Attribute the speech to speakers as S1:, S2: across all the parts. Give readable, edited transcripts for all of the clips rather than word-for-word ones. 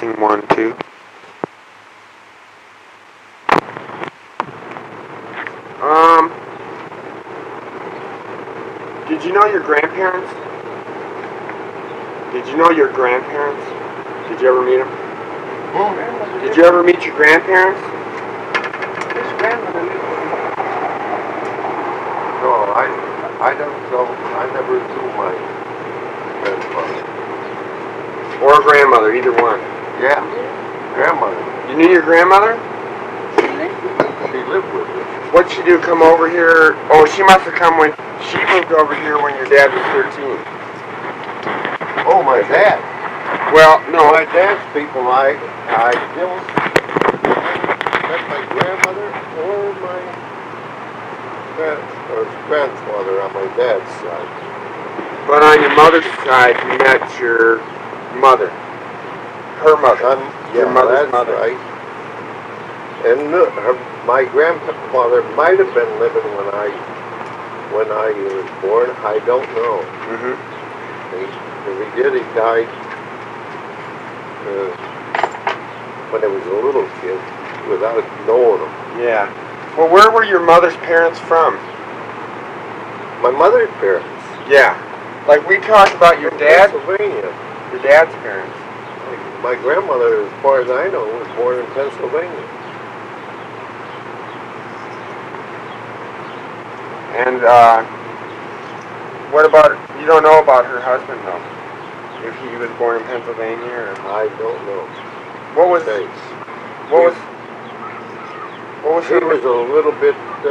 S1: Testing 1, 2. Did you know your grandparents? Did you know your grandparents? Did you ever meet them? Did you ever meet your grandparents?
S2: His grandmother lived with him.
S3: No, I don't know. I never knew my grandfather.
S1: Or grandmother, either one.
S3: Yeah, grandmother.
S1: You knew your grandmother?
S3: She lived with us.
S1: What'd she do, come over here? Oh, she must have come when she moved over here when your dad was 13.
S3: Oh, my dad.
S1: Well, no.
S3: My dad's people, I don't met my grandmother or my grandfather on my dad's side.
S1: But on your mother's side, you met your mother. Her mother. Your mother's
S3: that's
S1: mother.
S3: Right. And my grandfather might have been living when I was born. I don't know. If he did, he died when I was a little kid without knowing him.
S1: Yeah. Well, where were your mother's parents from?
S3: My mother's parents.
S1: Yeah. Like we talked about your dad.
S3: Pennsylvania.
S1: Your dad's parents.
S3: My grandmother, as far as I know, was born in Pennsylvania.
S1: And what about, you don't know about her husband though? If he was born in Pennsylvania or?
S3: I don't know.
S1: What was
S3: States.
S1: She
S3: was a little bit,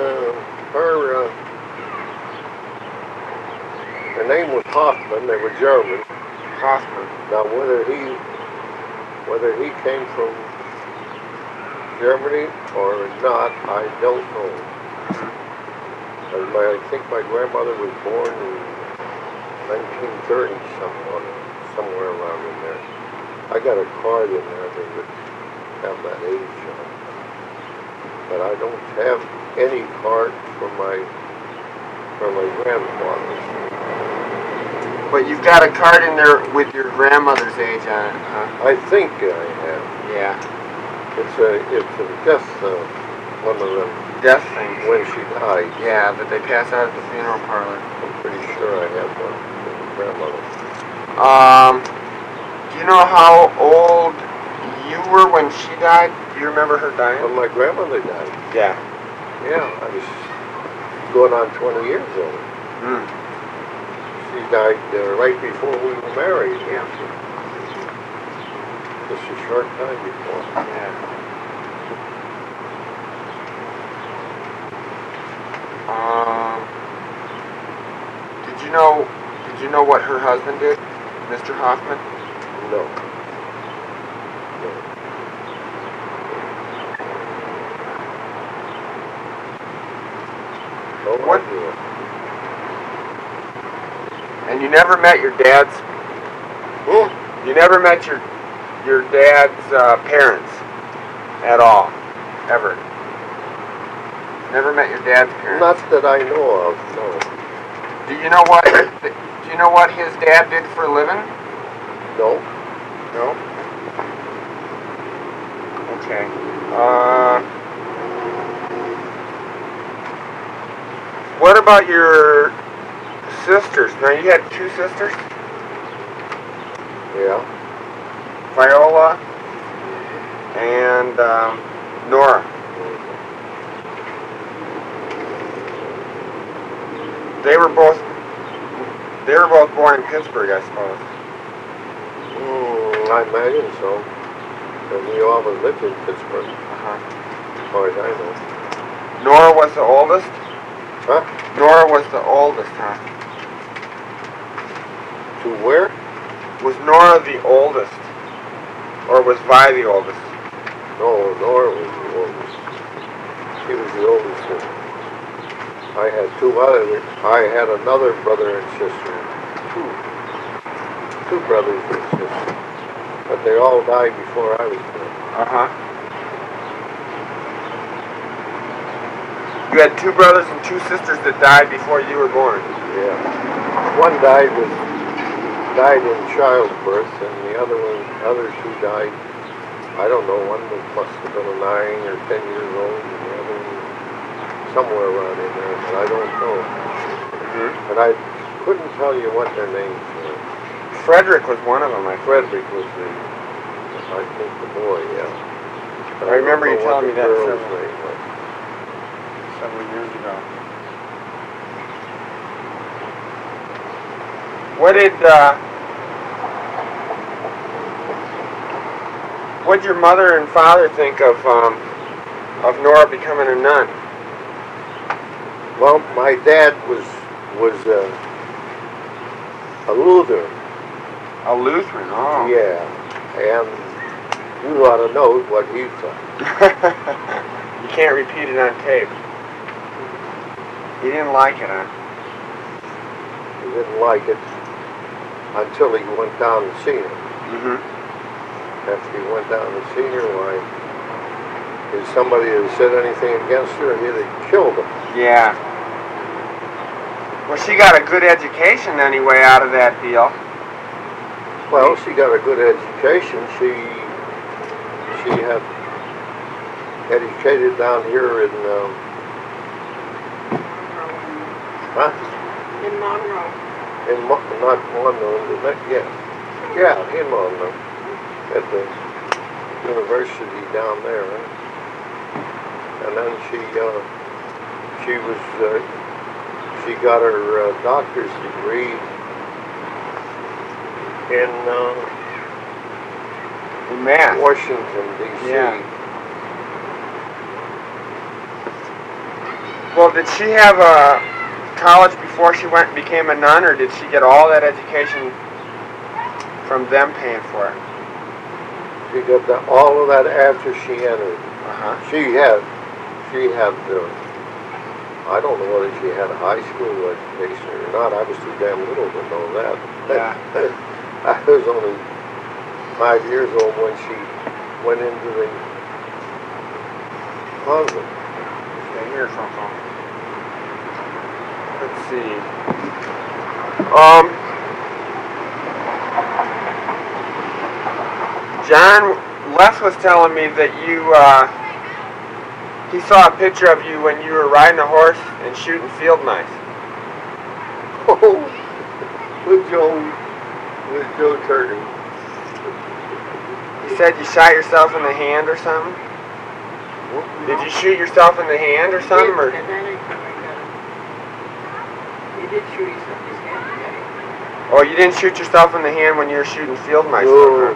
S3: her name was Hoffman. They were German.
S1: Hoffman.
S3: Now whether he came from Germany or not, I don't know. I think my grandmother was born in 1930 somewhere around in there. I got a card in there that would have that age on it. But I don't have any card for my grandfather.
S1: But you've got a card in there with your grandmother's age on it, huh?
S3: I think I have.
S1: Yeah.
S3: It's a death, one of them.
S1: Death things.
S3: When she died.
S1: Yeah, that they pass out at the funeral parlor.
S3: I'm pretty sure I have one for my grandmother.
S1: Do you know how old you were when she died? Do you remember her dying?
S3: When my grandmother died.
S1: Yeah.
S3: Yeah, I was going on 20 years old. She died right before we were married.
S1: Yeah.
S3: Just a short time before.
S1: Yeah. Did you know what her husband did, Mr. Hoffman?
S3: No.
S1: What? And you never met your dad's? You never met your dad's parents at all, ever? Never met your dad's parents?
S3: Not that I know of, no.
S1: Do you know what his dad did for a living?
S3: No.
S1: No? Okay. What about your sisters? Now you had two sisters?
S3: Yeah.
S1: Viola and Nora. They were both born in Pittsburgh, I suppose.
S3: I imagine so. And we all lived in Pittsburgh, as far as I know.
S1: Nora was the oldest?
S3: Huh?
S1: Nora was the oldest, huh?
S3: To where?
S1: Was Nora the oldest? Or was Vi the oldest?
S3: No, Nora was the oldest. She was the oldest sister. I had I had another brother and sister. Two brothers and sisters. But they all died before I was born.
S1: You had two brothers and two sisters that died before you were born.
S3: Yeah. One died in childbirth, and the other two died I don't know, one must have been 9 or 10 years old, and the other somewhere around in there, but I don't know.
S1: Mm-hmm.
S3: But I couldn't tell you what their names were.
S1: Frederick was one of them, I think.
S3: Frederick was I think the boy, yeah. But
S1: I remember you
S3: don't know
S1: telling me
S3: what the
S1: that
S3: girl's
S1: several-
S3: name was.
S1: several years ago. What did your mother and father think of Nora becoming a nun?
S3: Well, my dad was a Lutheran.
S1: A Lutheran, oh.
S3: Yeah, and you ought to know what he thought.
S1: You can't repeat it on tape. He didn't like it, huh?
S3: He didn't like it until he went down and seen her.
S1: Mm-hmm.
S3: After he went down and seen her, why, if somebody had said anything against her, he'd have killed him.
S1: Yeah. Well, she got a good education anyway out of that deal.
S3: Well, she got a good education. She had educated down here in
S2: In Monroe.
S3: not Monroe, yeah, in Monroe, at the university down there. And then she got her doctor's degree in
S1: Math.
S3: Washington, D.C.
S1: Yeah. Well, did she have a college before she became a nun, or did she get all that education from them paying for it?
S3: She got all of that after she entered.
S1: Uh-huh.
S3: She had I don't know whether she had a high school education or not. I was too damn little to know that.
S1: Yeah.
S3: I was only 5 years old when she went into the convent.
S1: Okay, here's something. Let's see. John Les was telling me that he saw a picture of you when you were riding a horse and shooting field mice.
S3: Oh, with Joe Turner.
S1: You said you shot yourself in the hand or something? Did you shoot yourself in the hand or something? Or?
S2: He did shoot himself in his hand. Yeah.
S1: Oh, you didn't shoot yourself in the hand when you were shooting field mice?
S3: No.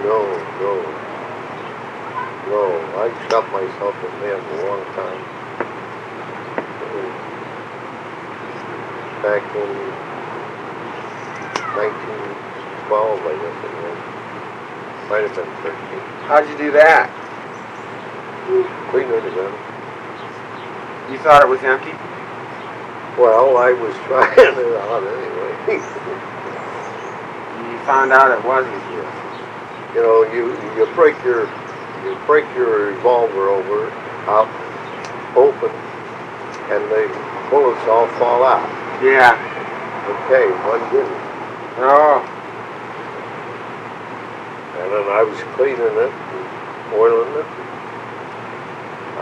S3: I shot myself in the hand a long time. Back in 1912, I guess it was. Might have been 13.
S1: How'd you do that?
S3: Cleaner the gun.
S1: You thought it was empty?
S3: Well, I was trying it out anyway.
S1: You found out it wasn't.
S3: You know, you break your revolver out open, and the bullets all fall out.
S1: Yeah.
S3: Okay, one didn't.
S1: Oh.
S3: And then I was cleaning it and oiling it. I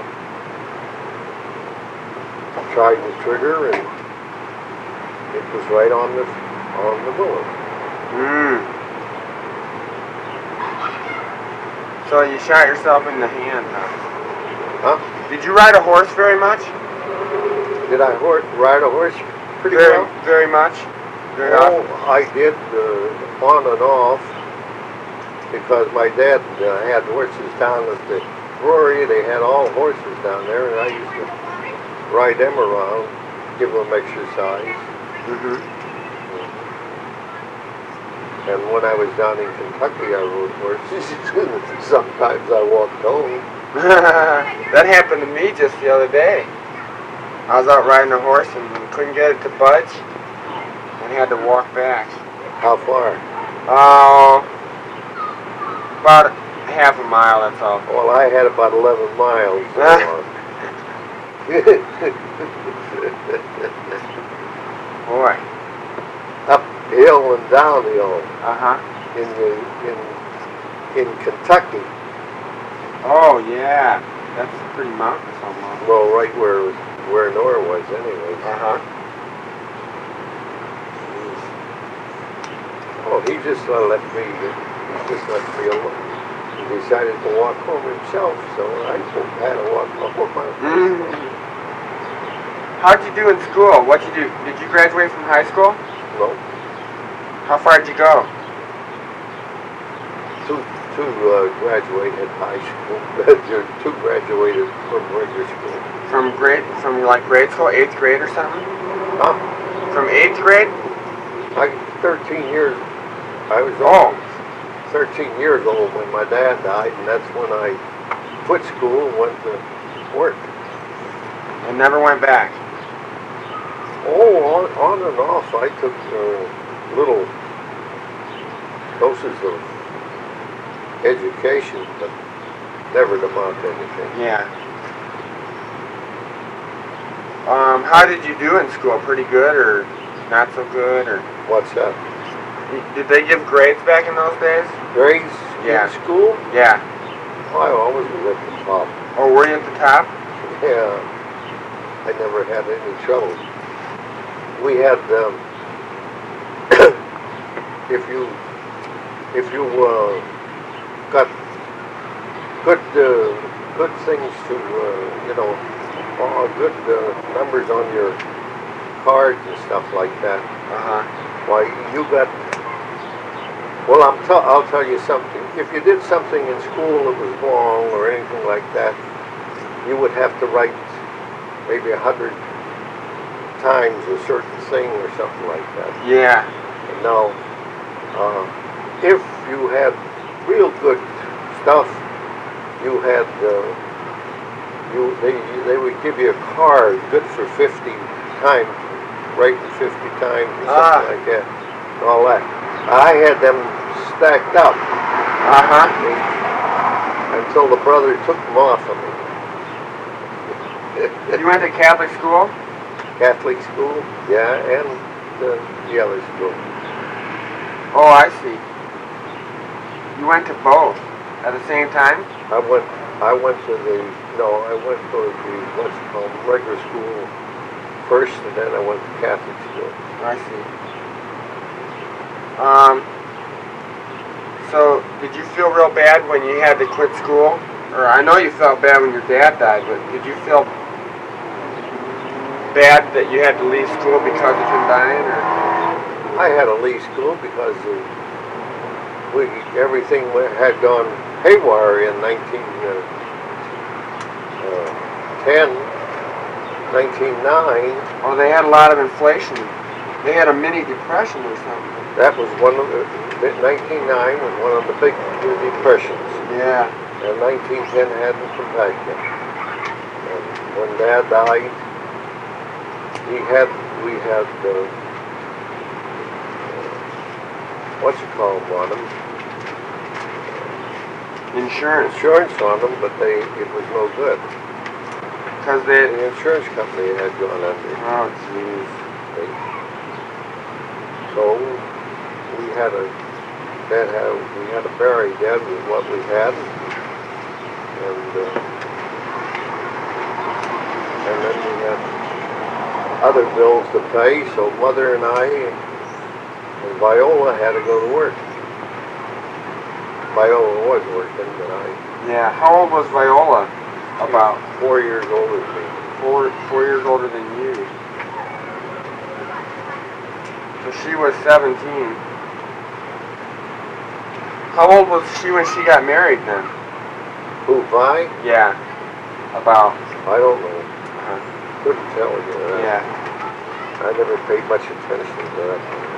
S3: tried the trigger, and it was right on the bullet.
S1: So you shot yourself in the hand, huh?
S3: Huh?
S1: Did you ride a horse very much?
S3: Did I ride a horse pretty well?
S1: Very much? Very often?
S3: I did on and off, because my dad had horses down at the brewery. They had all horses down there, and I used to ride them around, give them exercise.
S1: Mm-hmm.
S3: And when I was down in Kentucky, I rode horses. Sometimes I walked home.
S1: That happened to me just the other day. I was out riding a horse and couldn't get it to budge and had to walk back.
S3: How far?
S1: About half a mile, that's all.
S3: Well, I had about 11 miles to walk.
S1: Boy.
S3: Uphill and downhill.
S1: Uh-huh.
S3: In Kentucky,
S1: Oh yeah, that's pretty mountainous almost.
S3: Well, right where Nora was, anyways.
S1: Uh-huh.
S3: Oh, he just let me alone. He decided to walk home himself, so I had to walk home myself.
S1: How'd you do in school? What'd you do? Did you graduate from high school?
S3: No,
S1: How far did you go?
S3: two graduated high school. Two graduated from regular school.
S1: From like grade school, 8th grade or something?
S3: Huh?
S1: From 8th grade?
S3: 13 years. I was 13 years old when my dad died, and that's when I quit school and went to work.
S1: And never went back.
S3: Oh, on and off. I took little doses of education, but never to amount to anything.
S1: Yeah. How did you do in school? Pretty good or not so good? Or
S3: What's that?
S1: did they give grades back in those days?
S3: Grades
S1: Yeah.
S3: in school?
S1: Yeah.
S3: I always was at the top.
S1: Oh, were you at the top?
S3: Yeah. I never had any trouble. We had, if you got good things to, good numbers on your cards and stuff like that. Why, you got, well, I'll tell you something. If you did something in school that was wrong or anything like that, you would have to write maybe 100 times a certain thing or something like that.
S1: Yeah.
S3: Now, if you had real good stuff, you had, they would give you a card good for 50 times, writing 50 times or something like that, and all that. I had them stacked up until the brother took them off of me.
S1: You went to Catholic school?
S3: Catholic school, yeah, and the other school.
S1: Oh, I see. You went to both at the same time?
S3: I went to the what's it called, regular school first, and then I went to Catholic school.
S1: I see. So, did you feel real bad when you had to quit school? Or I know you felt bad when your dad died, but did you feel bad that you had to leave school because of him dying? Or?
S3: I had to leave school because everything had gone haywire in 1909.
S1: Oh, they had a lot of inflation. They had a mini depression or something.
S3: That was 1909 was one of the big depressions.
S1: Yeah.
S3: And 1910 hadn't come back yet. And when Dad died, we had what's it called on them? Insurance on them, but it was no good.
S1: Because
S3: the insurance company had gone under.
S1: Oh, jeez.
S3: So we had to bury Dad with what we had, and then we had other bills to pay. So Mother and I and Viola had to go to work. Viola was working, but
S1: Yeah. How old was Viola? About
S3: 4 years older than me.
S1: 4 years older than you. So she was 17. How old was she when she got married then?
S3: Who, Vi?
S1: Yeah. About.
S3: I don't know. Couldn't tell you that.
S1: Yeah.
S3: I never paid much attention to that.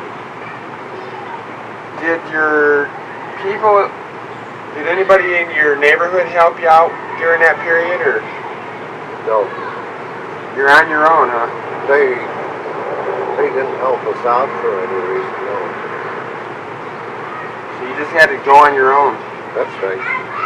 S1: Did anybody in your neighborhood help you out during that period, or?
S3: No.
S1: You're on your own, huh?
S3: They didn't help us out for any reason, no.
S1: So you just had to go on your own.
S3: That's right.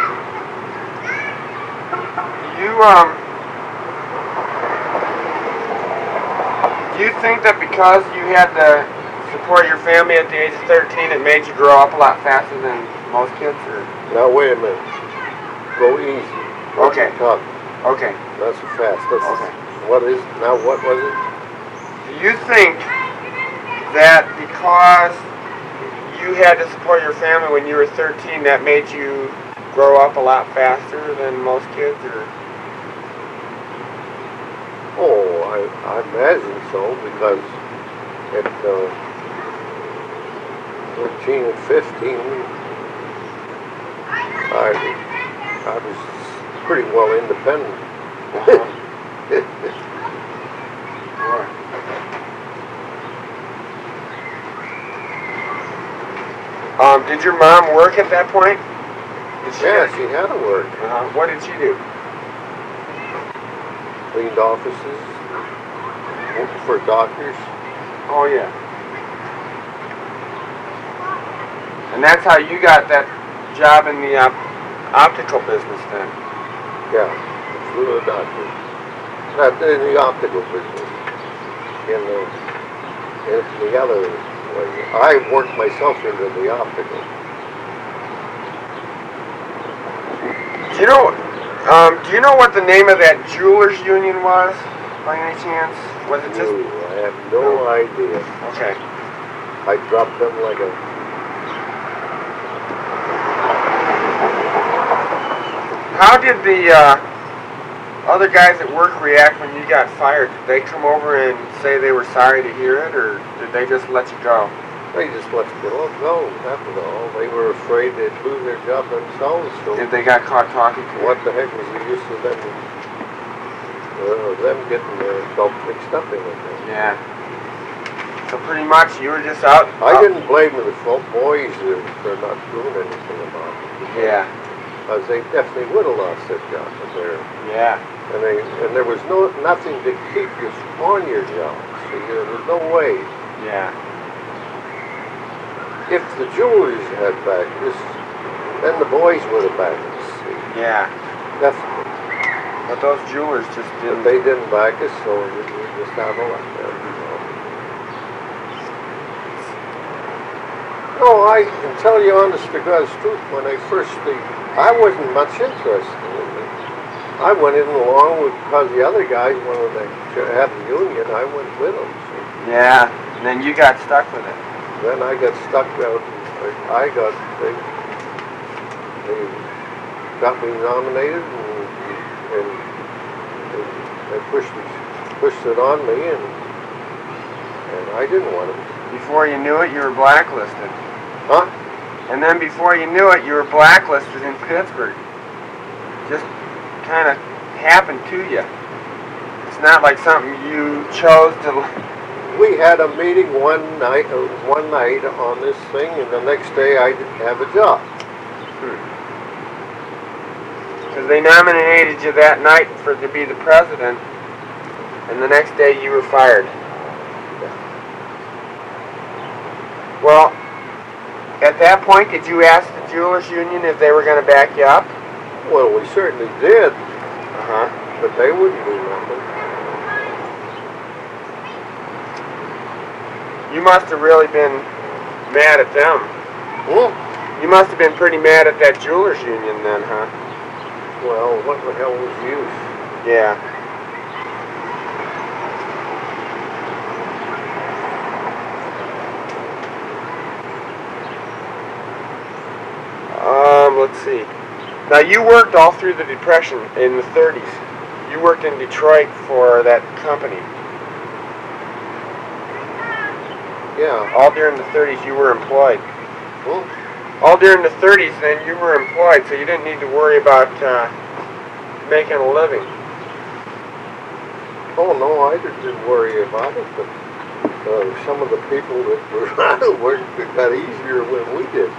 S1: Do you think that because you had to support your family at the age of 13, it made you grow up a lot faster than most kids? Or?
S3: Now wait a minute. go easy.
S1: Okay.
S3: Tough.
S1: Okay.
S3: Not so fast. That's
S1: Okay.
S3: what is now. What was it?
S1: Do you think that because you had to support your family when you were 13, that made you grow up a lot faster than most kids, or?
S3: Oh, I imagine so, because at 14 and 15, I was pretty well independent.
S1: Did your mom work at that point?
S3: She had to work.
S1: What did she do?
S3: Cleaned offices, worked for doctors.
S1: Oh, yeah. And that's how you got that job in the optical business then?
S3: Yeah, through a doctor. Not in the optical business. In the other way. I worked myself into the optical.
S1: Do you know what the name of that jewelers union was, by any chance? Was it just?
S3: I have no idea.
S1: Okay.
S3: I dropped them like a...
S1: How did the other guys at work react when you got fired? Did they come over and say they were sorry to hear it, or did they just let you go?
S3: They just let you go. That was all. They were afraid they'd lose their job themselves. So
S1: If they got caught talking to you?
S3: what the heck was the use of them getting themselves mixed up in it?
S1: Yeah. So pretty much you were just out.
S3: I didn't blame the boys for not doing anything about it.
S1: Yeah.
S3: Because they definitely would have lost their job there.
S1: Yeah.
S3: And there was nothing to keep you on your job. So there was no way.
S1: Yeah.
S3: If the jewelers had backed us, then the boys would have backed us.
S1: Yeah.
S3: Definitely.
S1: But those jewelers just
S3: But
S1: didn't.
S3: they didn't back us, so we just out of luck there. No, I can tell you honest to God's truth, when I wasn't much interested in it. I went in along with, because the other guys wanted to have the union, I went with them. So.
S1: Yeah. And then you got stuck with it.
S3: Then I got stuck out. They got me nominated, and they pushed it on me, and I didn't want it.
S1: Before you knew it, you were blacklisted.
S3: Huh?
S1: And then before you knew it, you were blacklisted in Pittsburgh. Just kind of happened to you. It's not like something you chose to.
S3: We had a meeting one night on this thing, and the next day I didn't have a job.
S1: Because they nominated you that night to be the president, and the next day you were fired. Well, at that point, did you ask the Jewelers Union if they were going to back you up?
S3: Well, we certainly did, but they wouldn't do nothing.
S1: You must have really been mad at them. You must have been pretty mad at that Jewelers Union then, huh?
S3: Well, what the hell was the use?
S1: Yeah. Let's see. Now, you worked all through the Depression in the 30s. You worked in Detroit for that company.
S3: Yeah.
S1: All during the 30s, you were employed.
S3: Well,
S1: all during the 30s, then, you were employed, so you didn't need to worry about making a living.
S3: Oh, no, I didn't worry about it, but some of the people that were out of work, it got easier when we did.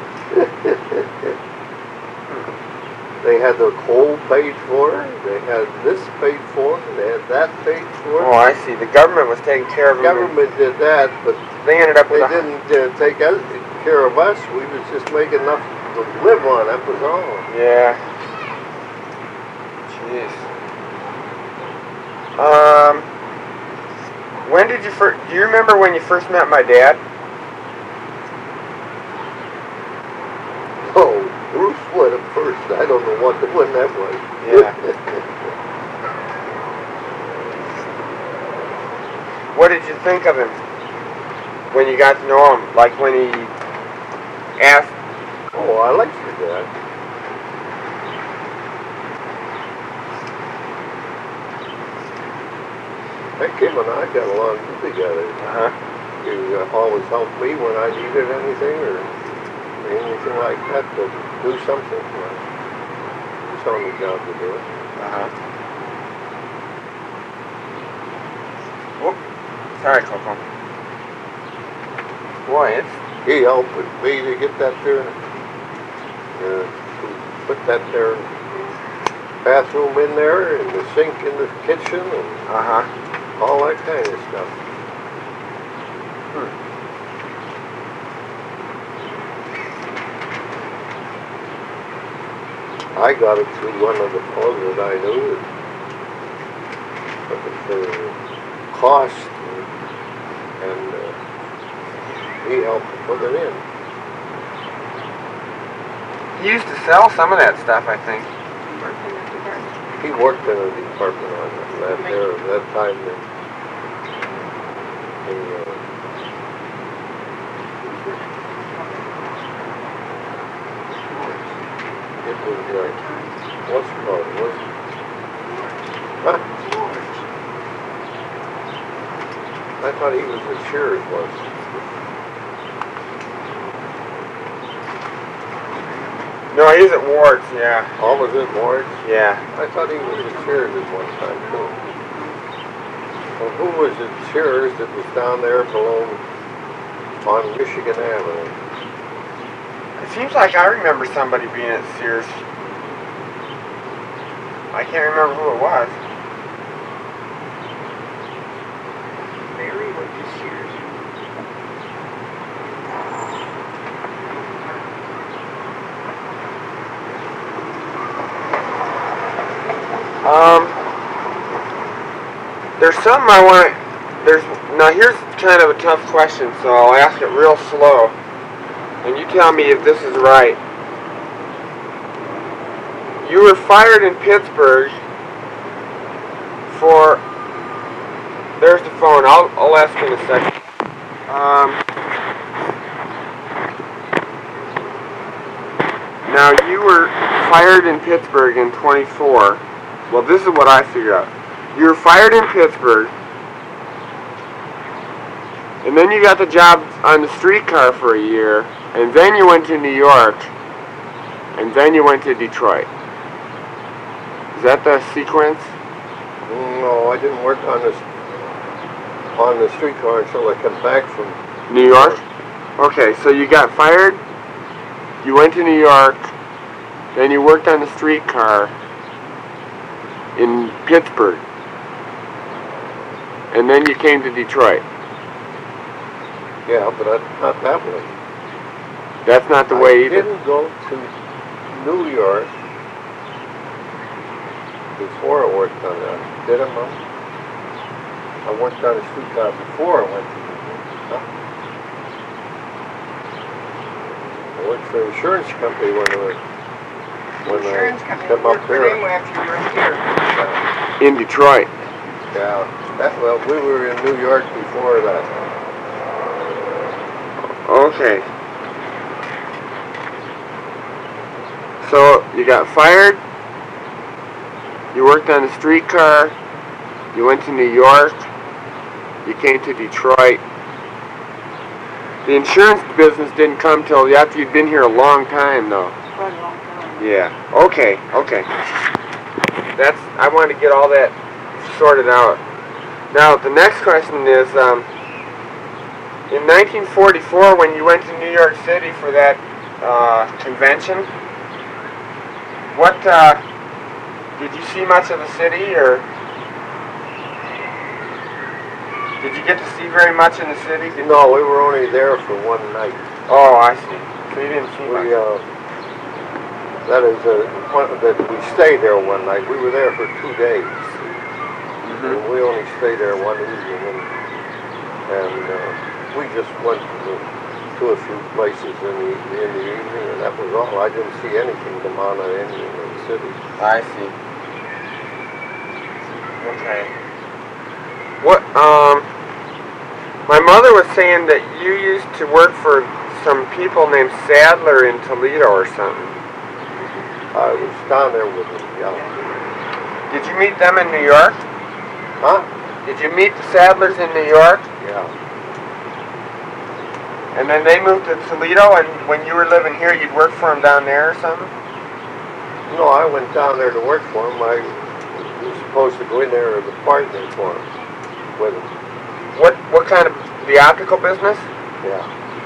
S3: They had their coal paid for, they had this paid for, they had that paid for.
S1: Oh, I see. The government was taking care of them.
S3: The government did that, but
S1: they ended up with
S3: they didn't take care of us. We was just making enough to live on. That was all.
S1: Yeah. Jeez. When did you first? Do you remember when you first met my dad?
S3: Oh, Bruce would have first. I don't know when that was.
S1: Yeah. What did you think of him when you got to know him? Like when he asked?
S3: Oh, I liked your dad. Him and I got along good together.
S1: Uh-huh.
S3: He always helped me when I needed anything or anything like that to do something. It's on the job to do it.
S1: Uh-huh. Whoop. Sorry, Coco. Boy, it's...
S3: He helped with me to get that there, to put that there bathroom in there and the sink in the kitchen and
S1: Uh-huh.
S3: all that kind of stuff. I got it through one of the fellows that I knew. But the cost and he helped put it in.
S1: He used to sell some of that stuff, I think.
S3: He worked in a department on that there at that time. It was what's it called? Huh? I thought he was at Shears once.
S1: No, he's at Ward's, yeah.
S3: All was it Ward's?
S1: Yeah.
S3: I thought he was at Shears at one time too. Well, who was at Shears that was down there below on Michigan Avenue?
S1: It seems like I remember somebody being at Sears. I can't remember who it was.
S2: Mary or just Sears?
S1: There's something I want. Now here's kind of a tough question, so I'll ask it real slow, and you tell me if this is right. You were fired in Pittsburgh for. There's the phone. I'll ask in a second. Now you were fired in Pittsburgh in 24. Well, this is what I figured out. You were fired in Pittsburgh, and then you got the job on the streetcar for a year, and then you went to New York, and then you went to Detroit. Is that the sequence?
S3: No, I didn't work on the streetcar until I came back from
S1: New York? Okay, so you got fired, you went to New York, then you worked on the streetcar in Pittsburgh, and then you came to Detroit.
S3: Yeah, but not that way.
S1: That's not the way either?
S3: I didn't go to New York before I worked on that. Did I, Mom? I worked on the streetcar before I went to New York. Huh? I worked for an insurance company when
S2: Insurance
S3: I
S2: company
S3: came up
S2: worked for
S3: here.
S2: them after you were here.
S1: In Detroit.
S3: Yeah. Well, we were in New York before that.
S1: Okay. So you got fired, you worked on the streetcar, you went to New York, you came to Detroit. The insurance business didn't come till after you'd been here a long time, though.
S2: Quite a long time.
S1: Yeah. Okay. I wanted to get all that sorted out. Now the next question is, in 1944, when you went to New York City for that convention, what did you see much of the city, or did you get to see very much in the city?
S3: No, we were only there for one night.
S1: Oh, I see. So you didn't see much.
S3: That is, that we stayed there one night. We were there for 2 days.
S1: Mm-hmm.
S3: And we only stayed there one evening, and we just went to to a few places in the evening, and that was all. I didn't see anything come out of any of the city.
S1: I see. Okay. What, my mother was saying that you used to work for some people named Sadler in Toledo or something.
S3: I was down there with them, yeah.
S1: Did you meet them in New York?
S3: Huh?
S1: Did you meet the Sadlers in New York?
S3: Yeah.
S1: And then they moved to Toledo, and when you were living here, you'd work for them down there or something?
S3: No, I went down there to work for them. I was supposed to go in there as a partner for them, with them.
S1: What kind of, the optical business?
S3: Yeah.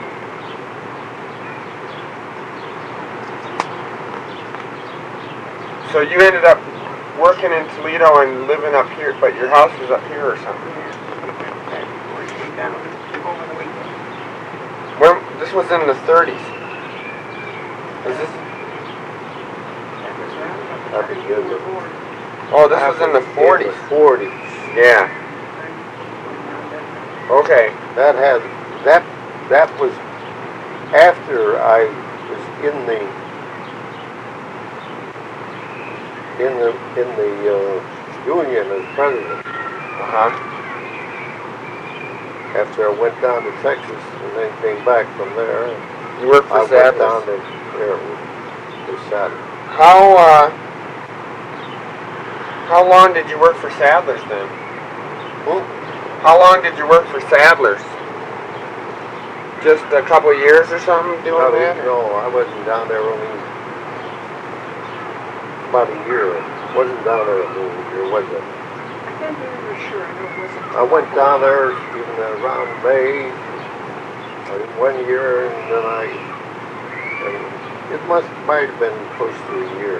S1: So you ended up working in Toledo and living up here, but your house was up here or something?
S2: Down over the weekend.
S1: When, this was in the 30s. Is this?
S2: That was around
S3: That'd be good.
S1: Oh, this was in the 40s.
S3: In the 40s.
S1: Yeah. Okay.
S3: That was after I was in the union as president. After I went down to Texas and then came back from there.
S1: You worked for
S3: I
S1: Sadler's.
S3: went down to there with Sadler.
S1: How long did you work for Sadler's then? How long did you work for Sadler's? Just a couple of years or something doing that?
S3: No, I wasn't down there only about a year. Wasn't down there a whole year, was it?
S2: I can't remember sure. I know it wasn't.
S3: I went down there even around May, 1 year, and then it might have been close to a year.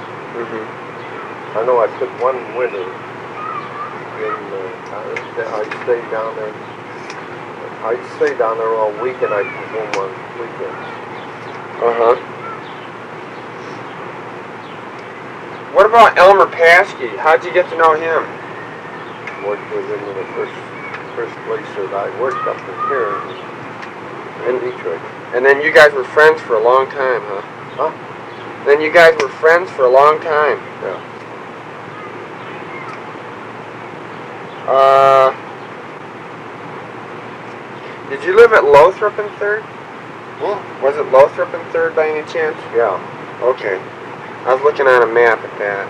S3: I know I took one winter I'd stay down there. I'd stay down there all week, and I'd come home on weekends.
S1: What about Elmer Paschke? How'd you get to know him?
S3: Worked with him in the first place that I worked up in here in Detroit.
S1: And then you guys were friends for a long time, huh?
S3: Huh?
S1: Then you guys were friends for a long time.
S3: Yeah.
S1: Did you live at Lothrop and 3rd?
S3: Hmm?
S1: Was it Lothrop and 3rd by any chance?
S3: Yeah.
S1: Okay. I was looking on a map at that.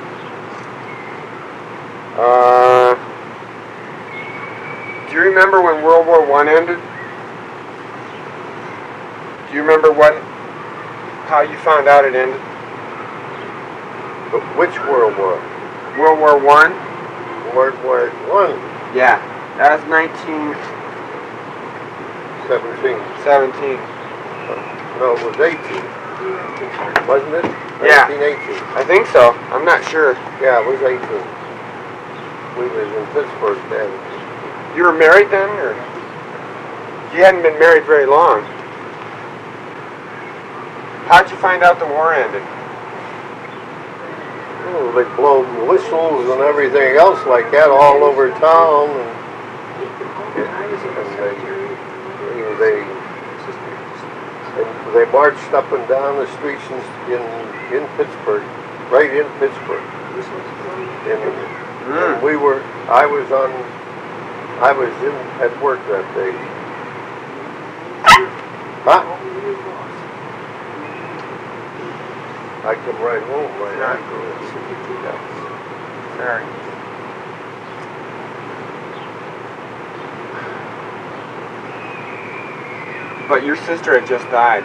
S1: Do you remember when World War I ended? Do you remember how you found out it ended?
S3: But which World War?
S1: World War I?
S3: World War I.
S1: Yeah. That was 1917.
S3: 17. No, it was 18. Wasn't it?
S1: Yeah.
S3: 1918.
S1: I think so. I'm not sure.
S3: Yeah, it was 18. We lived in Pittsburgh then.
S1: You were married then, or? You hadn't been married very long. How'd you find out the war ended?
S3: Oh, they blow whistles and everything else like that all over town. And they marched up and down the streets in Pittsburgh, right in Pittsburgh. And I was at work that day. Huh? I come right home right after it.
S1: Sorry. But your sister had just died.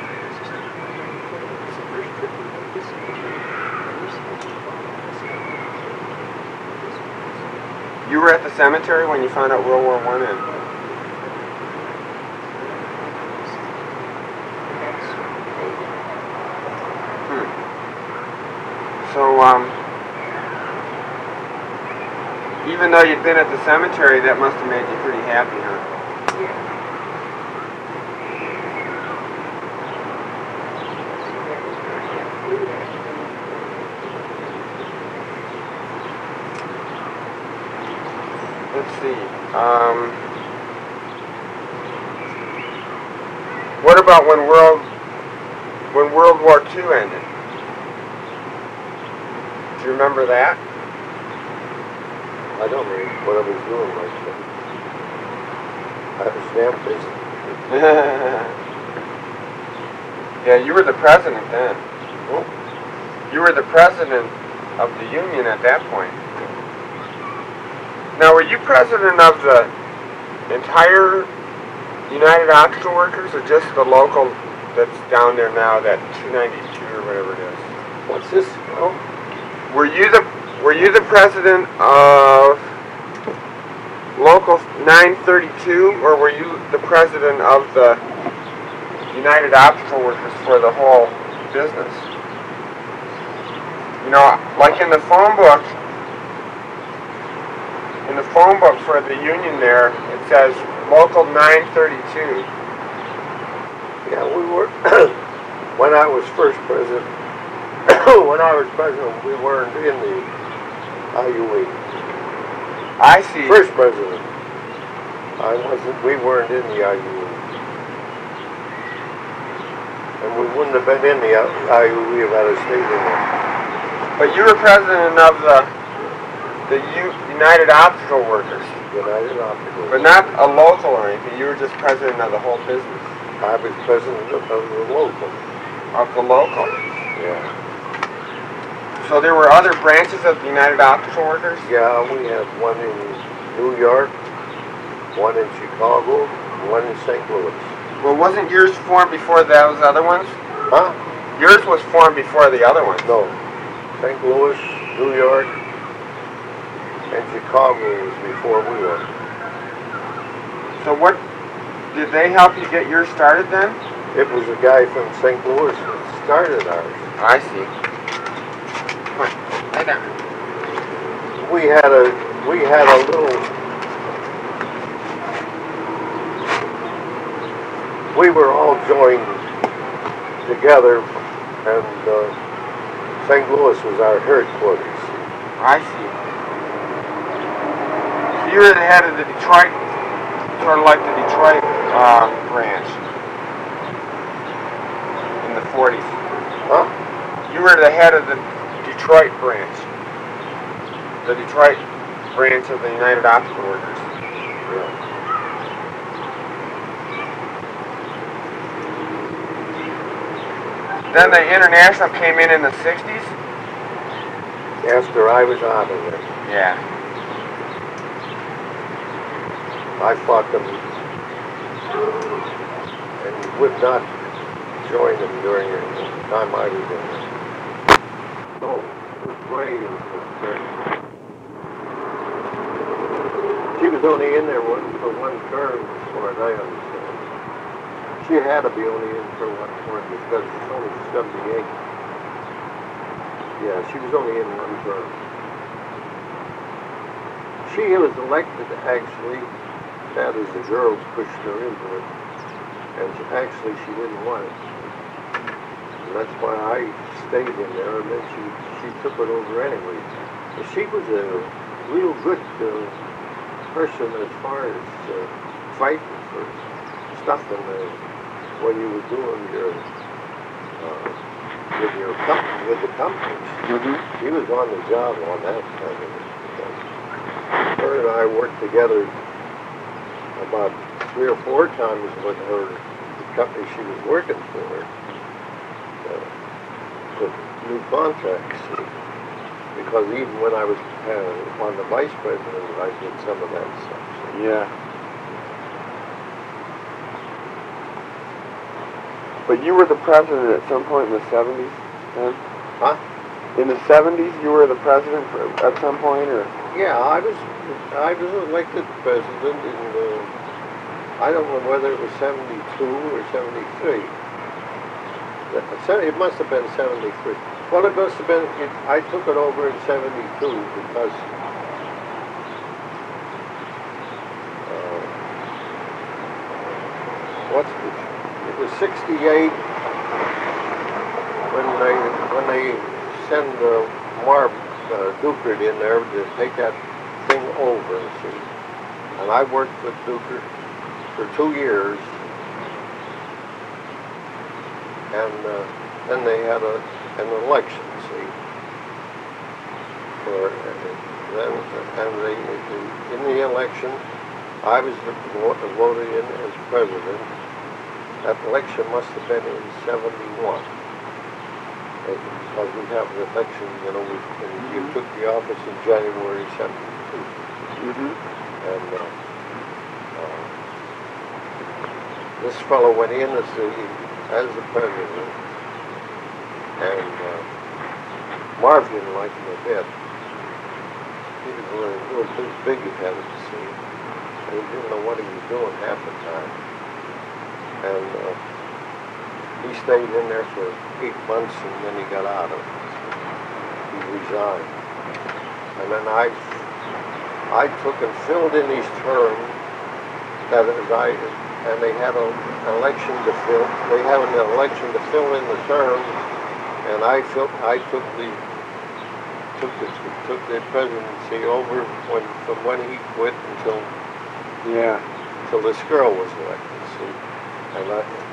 S1: You were at the cemetery when you found out World War I ended. So, even though you'd been at the cemetery, that must have made you pretty happy, huh?
S2: Yeah.
S1: Let's see. about when World War II ended? Do you remember that?
S3: I don't know what I was doing like that. I was damn busy.
S1: Yeah, you were the president then.
S3: Oh,
S1: You were the president of the union at that point. Now, were you president of the entire United Optical Workers, or just the local that's down there now, that 292 or whatever it is?
S3: what's this? Oh,
S1: Were you the president of local 932, or were you the president of the United Optical Workers for the whole business? You know, like in the phone book for the union there, it says local 932.
S3: yeah, we were, when I was first president, we weren't in the IUE.
S1: I see.
S3: First president. We weren't in the IUE. And we wouldn't have been in the IUE if I'd have stayed in there.
S1: But you were president of the United Optical Workers,
S3: United Optical.
S1: but not a local or anything. You were just president of the whole business.
S3: I was president of the local.
S1: Of the local.
S3: Yeah.
S1: So there were other branches of the United Optical Workers?
S3: Yeah, we had one in New York, one in Chicago, one in St. Louis.
S1: Well, wasn't yours formed before those other ones?
S3: Huh?
S1: Yours was formed before the other ones.
S3: No. St. Louis, New York, and Chicago was before we were.
S1: So what, did they help you get yours started then?
S3: It was a guy from St. Louis that started ours.
S1: I see. Come on, lay down.
S3: We had a little. We were all joined together, and St. Louis was our headquarters.
S1: I see. So you were the head of the Detroit, sort of like the Detroit branch in the 40s.
S3: Huh?
S1: You were the head of the Detroit branch. The Detroit branch of the United Optical Workers.
S3: Yeah.
S1: Then the International came in the 60s?
S3: After I was out of there,
S1: Yeah.
S3: I fought them and would not join them during the time I was in there. Oh, Ray was there. She was only in there for one term, as far as I understand. She had to be only in for one term because it's only 78. Yeah, she was only in one term. She was elected, actually. That is, the girls pushed her into it. And actually, she didn't want it. And that's why I stayed in there, and then she took it over anyway. But she was a real good person as far as fighting for stuff when you were doing with the companies.
S1: Mm-hmm.
S3: He was on the job on that kind of it. Her and I worked together about 3 or 4 times with her, the company she was working for, new contracts. Because even when I was on the vice president, I did some of that stuff. So.
S1: Yeah. But you were the president at some point in the 70s then?
S3: Huh?
S1: In the 70s you were the president at some point, or?
S3: Yeah, I was elected president in I don't know whether it was 72 or 73. It must have been 73. Well, it must have been, I took it over in 72 because it was 68 when they send Marv Dukert in there to take that thing over, see. And I worked with Dukert for 2 years, and then they had an election, see, for then, and they in the election, I was voted in as president. That election must have been in '71. Because we have an election, you know, you took the office in January '72. And this fellow went in as the president, and Marv didn't like him a bit. He was a little too big-headed, see, and he didn't know what he was doing half the time. And he stayed in there for 8 months, and then he got out of it. He resigned. And then I took and filled in these terms. That is, and they had an election to fill. They had an election to fill in the terms, and I took the presidency over from when he quit until this girl was elected. See, and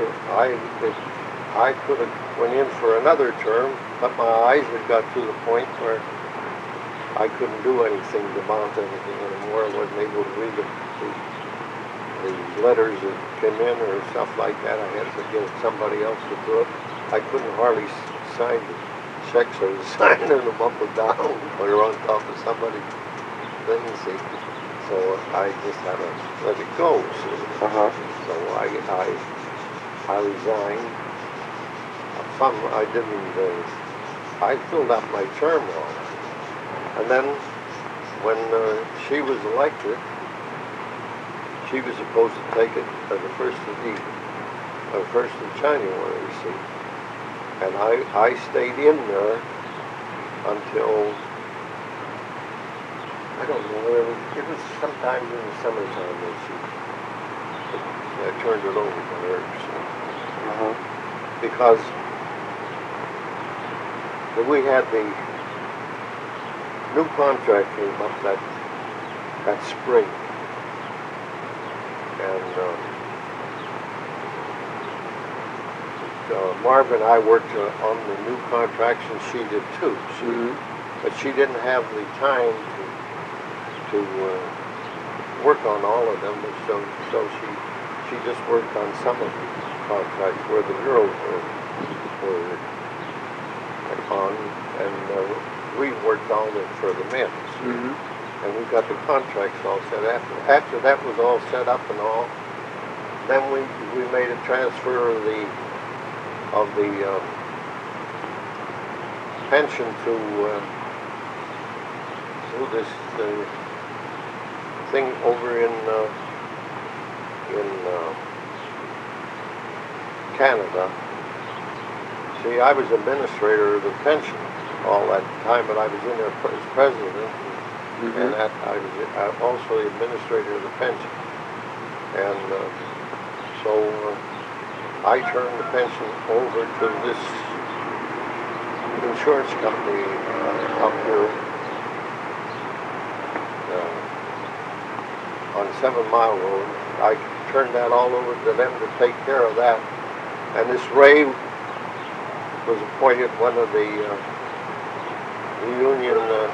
S3: I could have went in for another term, but my eyes had got to the point where I couldn't do anything to mount anything anymore. I wasn't able to read the letters that came in or stuff like that. I had to get somebody else to do it. I couldn't hardly sign the checks. I was signing them up and down or on top of somebody's thing, see. So I just had to let it go, see. So I resigned. I filled out my term wrong. And then when she was elected, she was supposed to take it as the first of January, see. And I stayed in there until, I don't know, it was sometime in the summertime that I turned it over to her, see. Because we had the new contract came up that spring, and Marv and I worked on the new contracts, and she did too. But she didn't have the time to work on all of them, so she just worked on some of the contracts where the girls were on, and we worked on it for the men. And we got the contracts all set. After that was all set up and all, then we made a transfer of the pension to this thing over in Canada. See, I was administrator of the pension all that time, but I was in there as president, and I was also the administrator of the pension. And so I turned the pension over to this insurance company up here on 7 Mile Road. I turned that all over to them to take care of that. And this Ray was appointed one of the union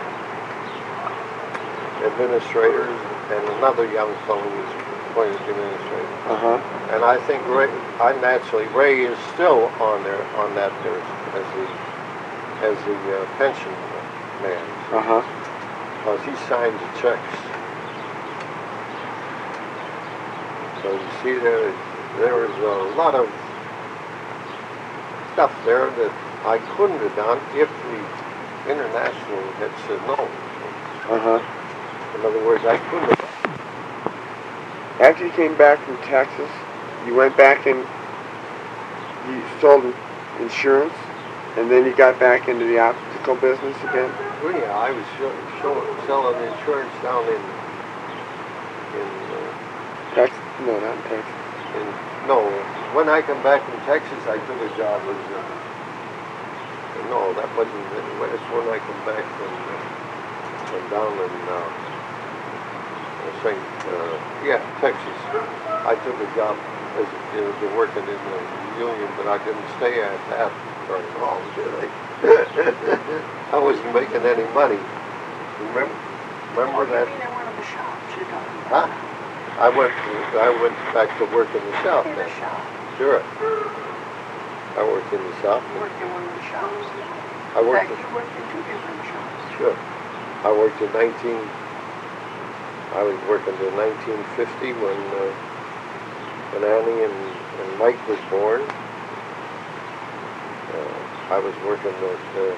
S3: administrators, and another young fellow was appointed administrator. And I think Ray is still on there, on that there as the pension man. Because he signed the checks. So you see there was a lot of stuff there that I couldn't have done if the international had said no. In other words, I couldn't have.
S1: After you came back from Texas, you went back and you sold insurance, and then you got back into the optical business again?
S3: Well, yeah, I was selling insurance down in
S1: Texas? No, not in Texas.
S3: No, when I come back from Texas, I took a job as no, that wasn't it. It's when I come back from down in Texas. I took a job as working in the union, but I didn't stay at that very long, did I? I wasn't making any money. Remember that?
S2: You mean in one of the shops you're talking
S3: Huh?
S2: about?
S3: I went back to work in the shop
S2: In the
S3: then.
S2: shop.
S3: Sure. I worked in the shop.
S2: You worked in one of the shops.
S3: I
S2: In
S3: worked.
S2: fact, you worked in two different shops.
S3: Sure. I worked in I was working in 1950 when Annie and Mike was born. I was working at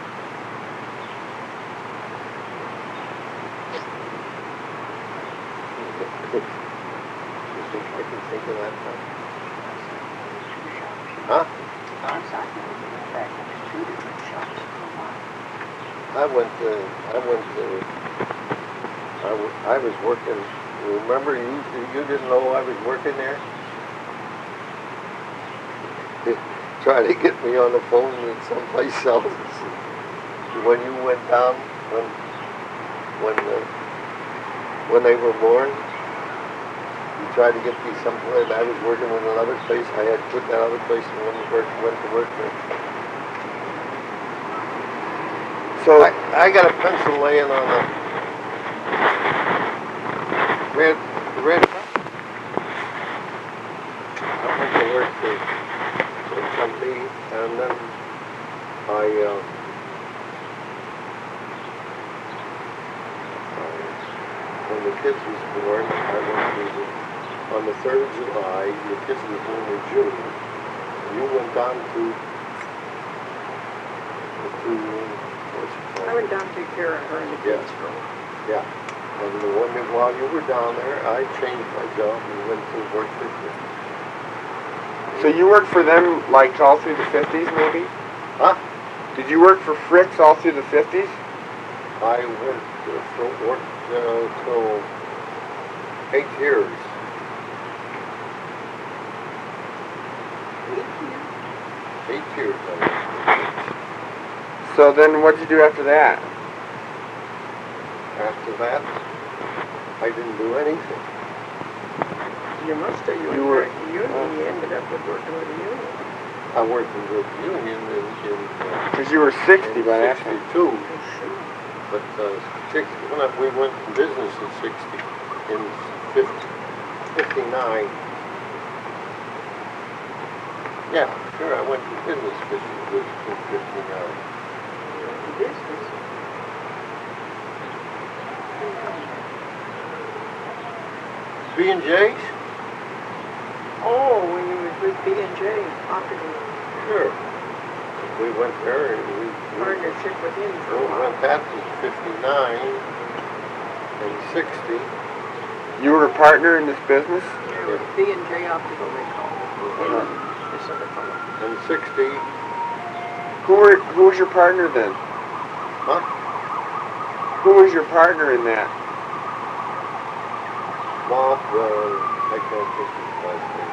S3: you think I can think of that now?
S2: Two shops.
S3: Huh?
S2: In fact, it was two different shops for a while.
S3: I was working. Remember, you didn't know I was working there? Trying to get me on the phone with someplace else. When you went down, when they were born, you tried to get me someplace. I was working in another place. I had put that other place and went to work there.
S1: So
S3: I got a pencil laying on the red. I went to work for a company, and then when the kids was born, I went to on the 3rd of July. The kids were born in June. And you went down to what's it called?
S2: I went down to take care of her and the kids for a while.
S3: Yeah. And while you were down there, I changed my job and went to work for Fritz.
S1: So you worked for them like all through the 50s, maybe?
S3: Huh?
S1: Did you work for Fritz all through the 50s?
S3: I went worked till 8 years. 8 years I
S1: So then what'd you do after that?
S3: After that, I didn't do anything.
S2: You must have. You
S1: You
S2: were
S1: were-
S2: at the union. You ended up with working with the union.
S3: I worked in the union in
S1: Because you were 60 by that time.
S3: 62,
S2: Oh, sure.
S3: but we went in business in 60, in 59. Yeah, sure, I went to business in 59.
S2: Business.
S3: B&J's?
S2: Oh, when you was with B&J, operating
S3: Sure. We went there and we
S2: partnership with him for a while.
S3: went that to 59 and 60.
S1: You were a partner in this business?
S2: Yeah, with B&J Optical, they call it. And this other fellow.
S3: And 60,
S1: Who was your partner then?
S3: huh?
S1: Who was your partner in that?
S3: Bob, I can't think of his last name.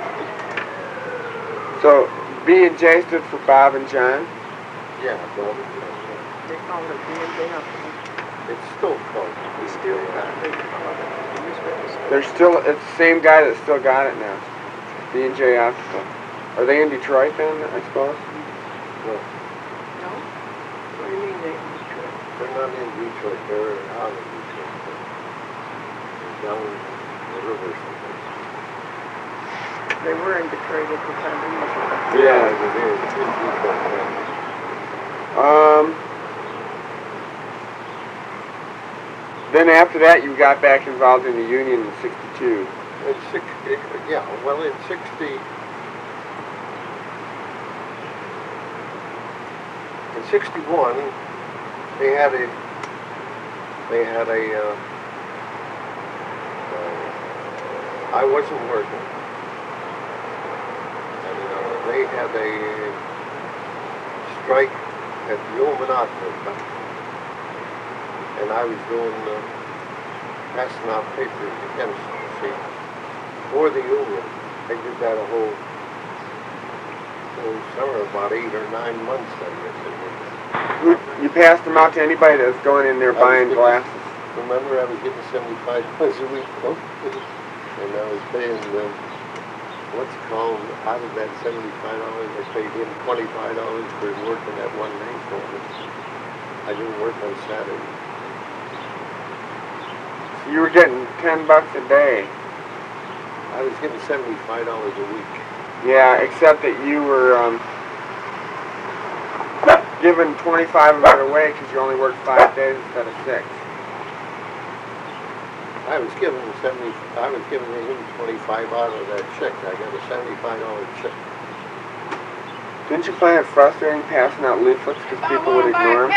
S1: So B&J stood for Bob and John?
S3: Yeah, Bob.
S2: They call it B&J Optical.
S3: It's still called.
S2: He still got a big fellow that he was with us.
S1: It's the same guy that still got it now. B&J Optical. Are they in Detroit then, I suppose?
S3: No,
S2: No? What do you mean they in Detroit?
S3: they're not in Detroit. They're out of Detroit. They're down the river someplace.
S2: They were in Detroit at the time we was there.
S1: Yeah.
S3: They're in Detroit.
S1: Then after that you got back involved in the union in 62.
S3: In 60, yeah, well, in 60, in 61, they had a, I wasn't working, and they had a strike at the Illuminati company, and I was doing, passing out papers against the for the union. I did that a whole summer, about 8 or 9 months, I guess it was.
S1: You passed them out to anybody that was going in there buying glasses?
S3: Remember, I was getting $75 a week, and I was paying them what's it called, out of that $75, I paid him $25 for working that one day for me. I didn't work on Saturday.
S1: You were getting $10 a day.
S3: I was getting $75 a week.
S1: Yeah, except that you were giving 25 of it away because you only worked 5 days instead of 6.
S3: I was giving him $25 out of that check. I got a $75 check.
S1: Didn't you find it frustrating passing out leaflets because people would ignore them?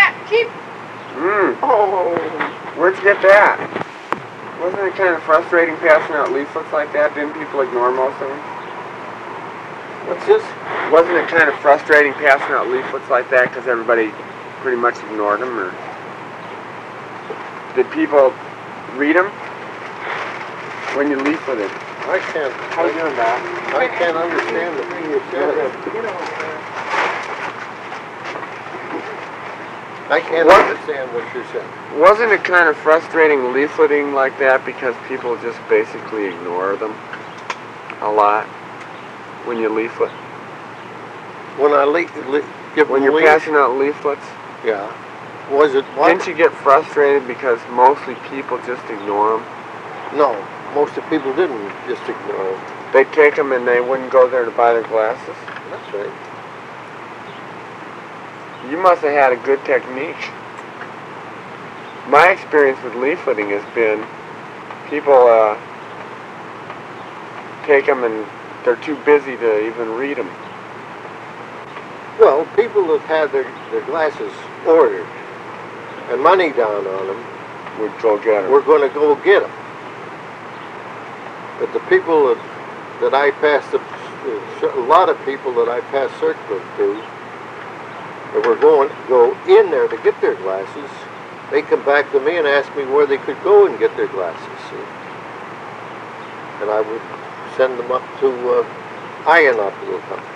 S2: Oh.
S1: Where'd you get that? Wasn't it kind of frustrating passing out leaflets like that? Didn't people ignore most of them?
S3: What's this?
S1: Wasn't it kind of frustrating passing out leaflets like that because everybody pretty much ignored them? Or did people read them when you leafleted?
S3: I can't.
S1: How you doing, Doc?
S3: I can't understand the thing you said.
S2: Get over there.
S3: I can't understand what you said.
S1: Wasn't it kind of frustrating leafleting like that because people just basically ignore them a lot when you leaflet?
S3: When I give
S1: When
S3: them
S1: you're
S3: leaves?
S1: passing out leaflets?
S3: Yeah. Was it what?
S1: Didn't you get frustrated because mostly people just ignore them?
S3: No. Most of the people didn't just ignore them.
S1: They'd take them and they wouldn't go there to buy their glasses?
S3: That's right.
S1: You must have had a good technique. My experience with leafleting has been people take them and they're too busy to even read them.
S3: Well, people that had their glasses ordered and money down on them
S1: Would go get them.
S3: were going to go get them. But the people that I passed, a lot of people that I passed circulars to, that were going to go in there to get their glasses, they come back to me and ask me where they could go and get their glasses. And I would send them up to Iron Optical Company.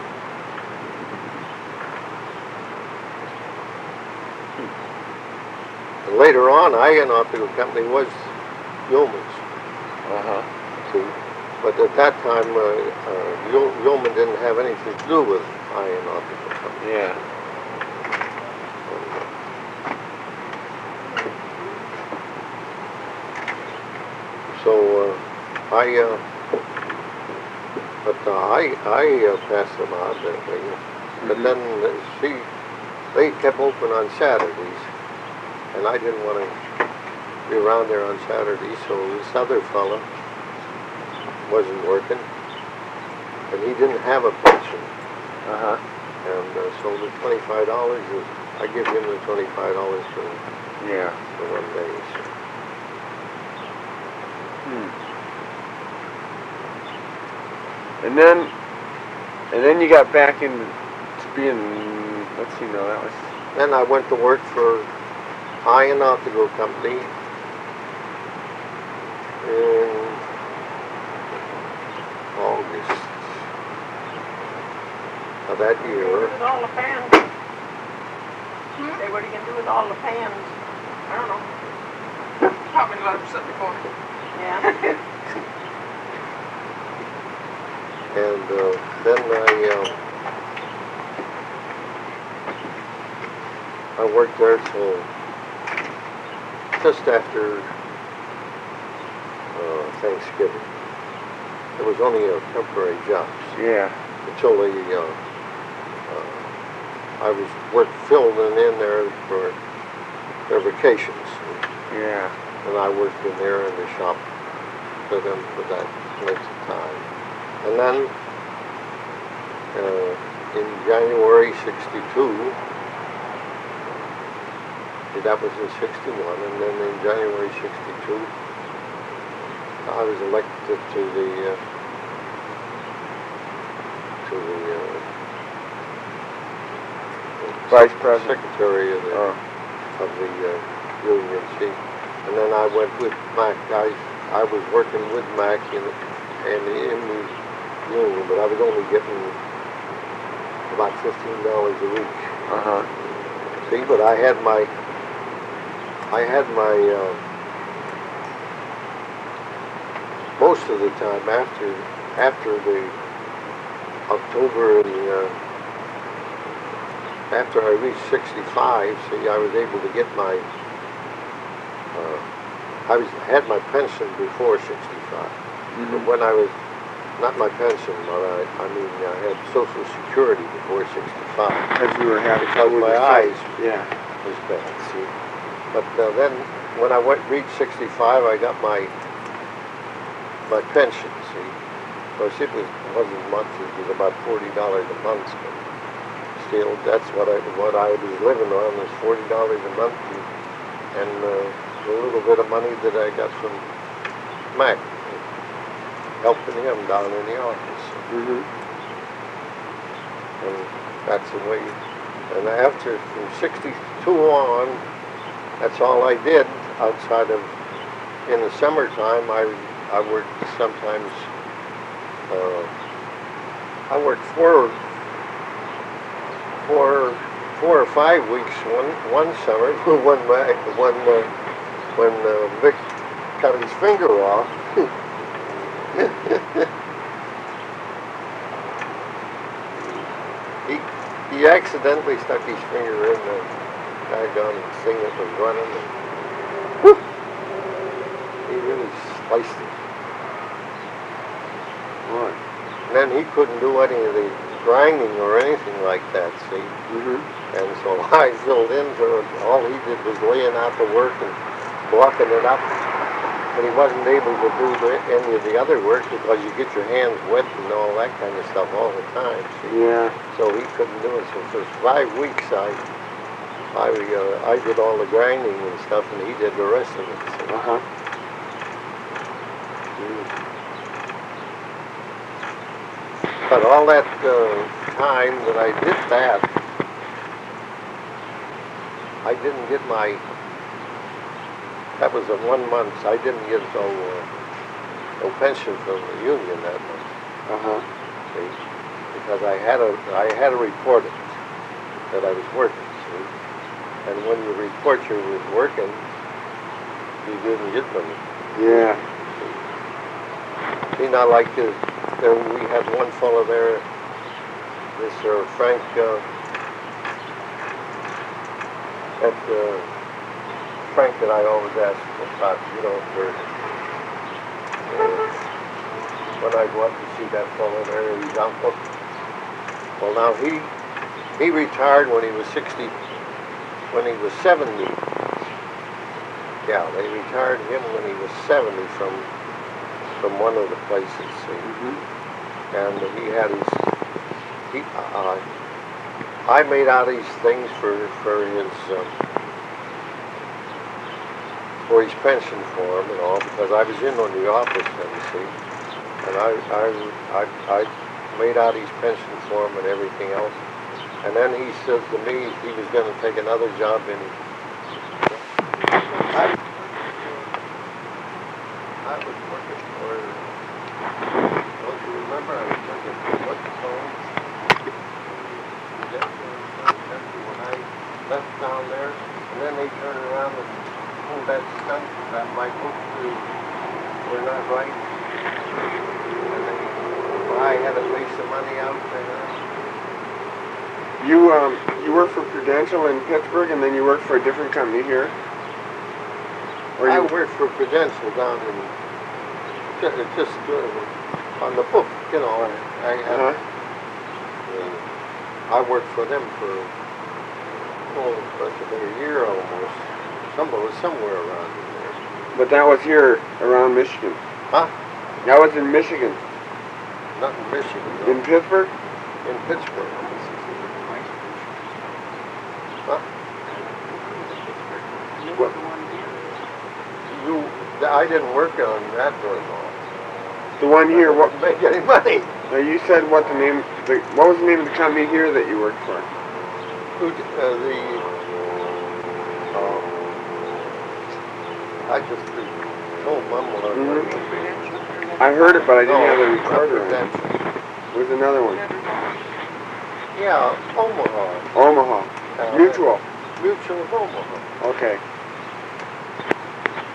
S3: And later on, Iron Optical Company was Yeoman's. See? But at that time, Yeoman didn't have anything to do with Iron Optical Company.
S1: Yeah.
S3: So I passed them out that way. But then they kept open on Saturdays, and I didn't want to be around there on Saturdays. So this other fella wasn't working, and he didn't have a pension. And so the $25 is, I give him the $25 for
S1: Yeah.
S3: 1 day. So.
S1: And then you got back into being, let's see, no, that was...
S3: Then I went to work for Iron Optical Company in August of that year.
S2: What are you gonna do with all the pans? Say, what are you going to do with all the pans?
S4: I don't know. Probably let them sit in the corner.
S2: Yeah.
S3: And then I worked there till just after Thanksgiving. It was only a temporary job
S1: Yeah.
S3: until I was filling in there for their vacations.
S1: Yeah.
S3: And I worked in there in the shop for them for that length of time. And then in January '62, that was in '61, and then in January '62, I was elected to the
S1: Vice President.
S3: Secretary of the union. See, and then I went with Mac. I was working with Mac in the union, but I was only getting about $15 a week. See, but I had my most of the time after the October, and after I reached 65, see, I was able to get my, had my pension before 65. But when I was, not my pension, but I mean, I had Social Security before 65.
S1: Because you were having
S3: Because
S1: trouble with
S3: my
S1: your sight.
S3: eyes
S1: Yeah.
S3: was bad, see. But then, when I reached 65, I got my pension, see. Of course, it wasn't much. It was about $40 a month, but still, that's what I was living on, was $40 a month, and a little bit of money that I got from Mac, helping him down in the office. And that's the way. And after, from 62 on, that's all I did outside of, in the summertime, I worked sometimes, I worked four or 5 weeks one summer when Vic cut his finger off. he accidentally stuck his finger in the doggone thing that was running, and he really sliced it.
S1: Right.
S3: And then he couldn't do any of the grinding or anything like that, see? And so I filled in for it. All he did was laying out the work and blocking it up. But he wasn't able to do any of the other work because you get your hands wet and all that kind of stuff all the time, see?
S1: Yeah.
S3: So he couldn't do it. So for 5 weeks I did all the grinding and stuff, and he did the rest of it. See? But all that time that I did that, I didn't get my, that was a 1 month, I didn't get no pension from the union that month. See? Because I had to report it, that I was working, see? And when you report you was working, you didn't get money.
S1: Yeah.
S3: See, not like we had one fellow there, this Frank, Frank that I always ask about, you know, when I go up to see that fellow there, he's out booked. Well, now he retired when he was 70. Yeah, they retired him when he was 70 from one of the places, see. And he had I made out these things for his pension form and all, because I was in on the office then, see. And I made out his pension form and everything else. And then he says to me he was going to take another job in. I was working for, don't you remember, I was working for What's Home? When I left down there, and then they turned around and pulled that stunt that my books were not right. And I had to pay some money out there.
S1: You worked for Prudential in Pittsburgh, and then you worked for a different company here? Or
S3: I worked for Prudential down in, just on the book, you know. I worked for them for a year almost. Somewhere around in there.
S1: But that was here around Michigan.
S3: Huh?
S1: That was in Michigan.
S3: Not in Michigan. No.
S1: In Pittsburgh?
S3: In Pittsburgh. Huh?
S2: What? The one here?
S3: I didn't work on that very long.
S1: The one here,
S3: I didn't make any money.
S1: Now you said what was the name of the company here that you worked for?
S3: I just told Mom what I worked.
S1: I heard it, but I didn't have the
S3: not
S1: recorder on.
S3: Prudential.
S1: Where's another one?
S3: Yeah, Omaha.
S1: Omaha. Mutual.
S3: Mutual of Omaha.
S1: Okay.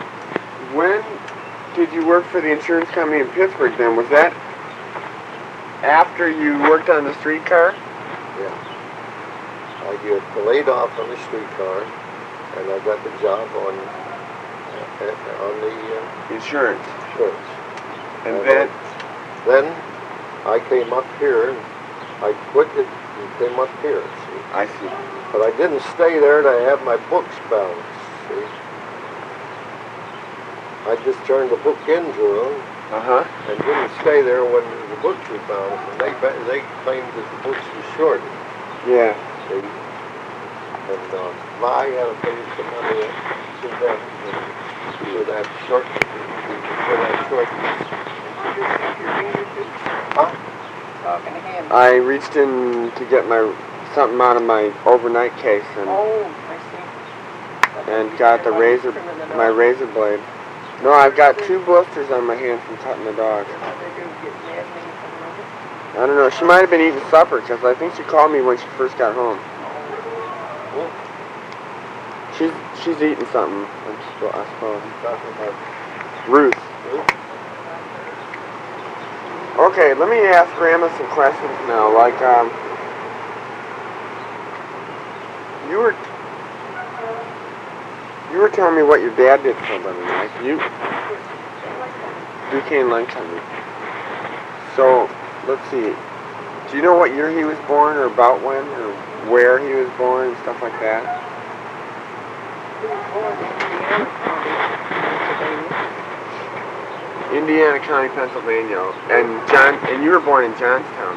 S1: When did you work for the insurance company in Pittsburgh then? Was that after you worked on the streetcar?
S3: Yeah. I get laid off on the streetcar, and I got the job on the
S1: Insurance.
S3: insurance.
S1: And
S3: then I came up here, and I quit it and came up here, see.
S1: I see.
S3: But I didn't stay there to have my books balanced, see. I just turned the book into them
S1: Uh-huh.
S3: and didn't stay there when the books were balanced. And they claimed that the books were short,
S1: Yeah.
S3: see. And I had to pay some money to them for that shortness. Huh?
S2: Talking to him.
S1: I reached in to get something out of my overnight case and
S2: Oh, I see.
S1: and got the razor, my razor blade. No, I've got 2 blisters on my hand from cutting the dog. I don't know. She might have been eating supper because I think she called me when she first got home. She's eating something, I suppose.
S3: Talking about
S1: Ruth. Okay, let me ask Grandma some questions now. Like, you were telling me what your dad did for a living, right? Duquesne Line Company. So, let's see. Do you know what year he was born, or about when, or where he was born, and stuff like that?
S2: He was born in
S1: Indiana County, Pennsylvania. And you were born in Johnstown.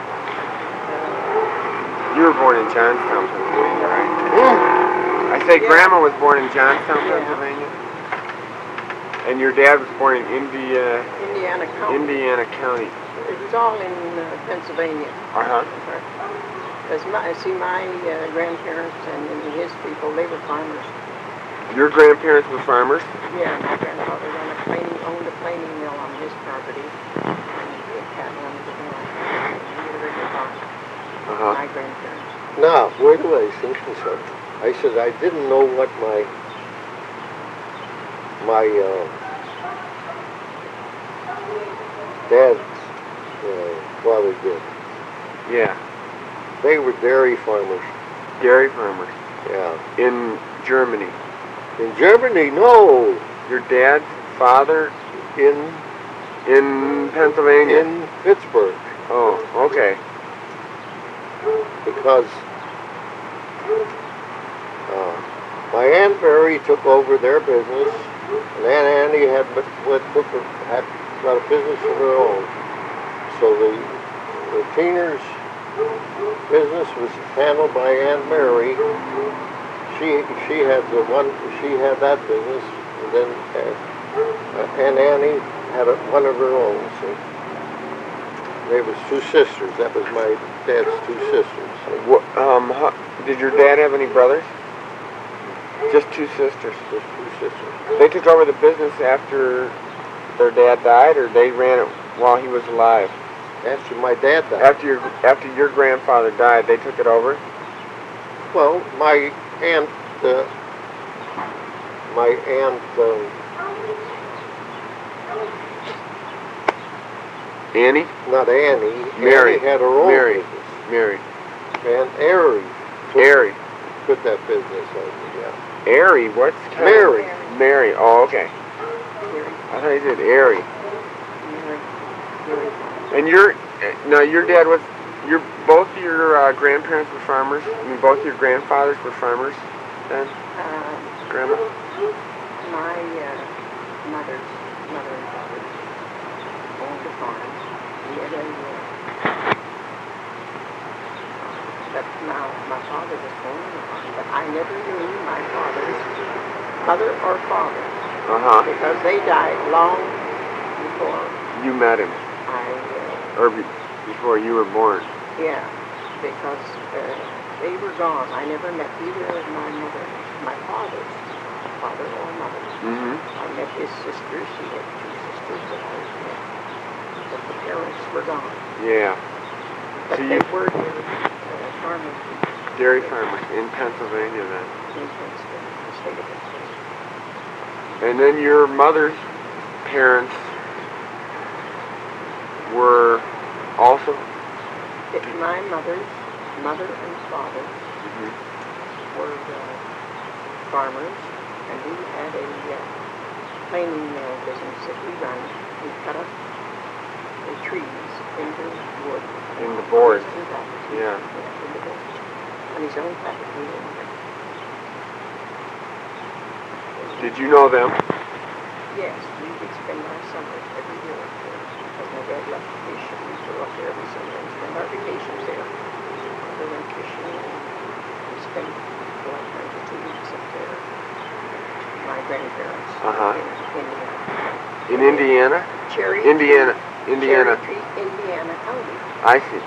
S1: You were born in Johnstown, Pennsylvania, right? I say Grandma was born in Johnstown, Pennsylvania. And your dad was born in
S2: Indiana County.
S1: Indiana County.
S2: It was all in Pennsylvania.
S1: Uh-huh.
S2: Because my grandparents and his people, they were farmers.
S1: Your grandparents were farmers?
S2: Yeah, my grandfather owned a planing mill on his property. And he had cattle on the mill. He had a regular farm.
S1: Uh-huh.
S2: My grandparents.
S3: now, wait a minute, I said I didn't know what my dad's father did.
S1: Yeah.
S3: They were dairy farmers.
S1: Dairy farmers.
S3: Yeah.
S1: In Germany.
S3: In Germany, no.
S1: Your dad's father
S3: In
S1: Pennsylvania?
S3: in Pittsburgh,
S1: Oh, okay.
S3: because my Aunt Mary took over their business, and Aunt Annie had got a business of her own. So the Teeners business was handled by Aunt Mary. She had that business, and then Aunt Annie had one of her own. So there was 2 sisters. That was my dad's 2 sisters.
S1: Did your dad have any brothers? Just 2 sisters.
S3: Just 2 sisters.
S1: They took over the business after their dad died, or they ran it while he was alive?
S3: After my dad died.
S1: After your grandfather died, they took it over?
S3: Well, my aunt,
S1: Annie?
S3: not Annie.
S1: Mary.
S3: Annie had her own
S1: Mary.
S3: business.
S1: Mary.
S3: And Airy
S1: Airy.
S3: took that business over, yeah.
S1: Airy? What's kind
S3: Mary.
S1: of... Mary. Oh, okay. I thought you said Airy. And your dad was... both your grandparents were farmers? I mean, both your grandfathers were farmers then? Grandma?
S2: My mother and father owned a farm. But now my father was born on a farm, but I never knew my father's mother or father.
S1: Uh-huh.
S2: Because they died long before
S1: You met him. Or before you were born.
S2: Yeah, because they were gone. I never met either of my father's father or mother.
S1: Mm-hmm.
S2: I met his sister. She had 2 sisters that I met. But the parents were gone.
S1: Yeah.
S2: But
S1: So
S2: they were farmers
S1: dairy farmers in Pennsylvania then.
S2: in Pennsylvania, the state of Pennsylvania.
S1: And then your mother's parents were also?
S2: My mother's mother and father were farmers, and we had a planing mill business that we run. We cut up the trees into wood.
S1: Into boards.
S2: Yeah.
S1: Yeah.
S2: Into boards. On his own property.
S1: Did you know them?
S2: Yes, we would spend our summers every year up there. Because my dad left to fish, and we go up there every summer and spend our vacations there. We went fishing, and we spent like 2 weeks up there. My grandparents
S1: In Indiana?
S2: Cherry
S1: Indiana.
S2: Tree,
S1: Indiana.
S2: Cherry Tree, Indiana County.
S1: I see.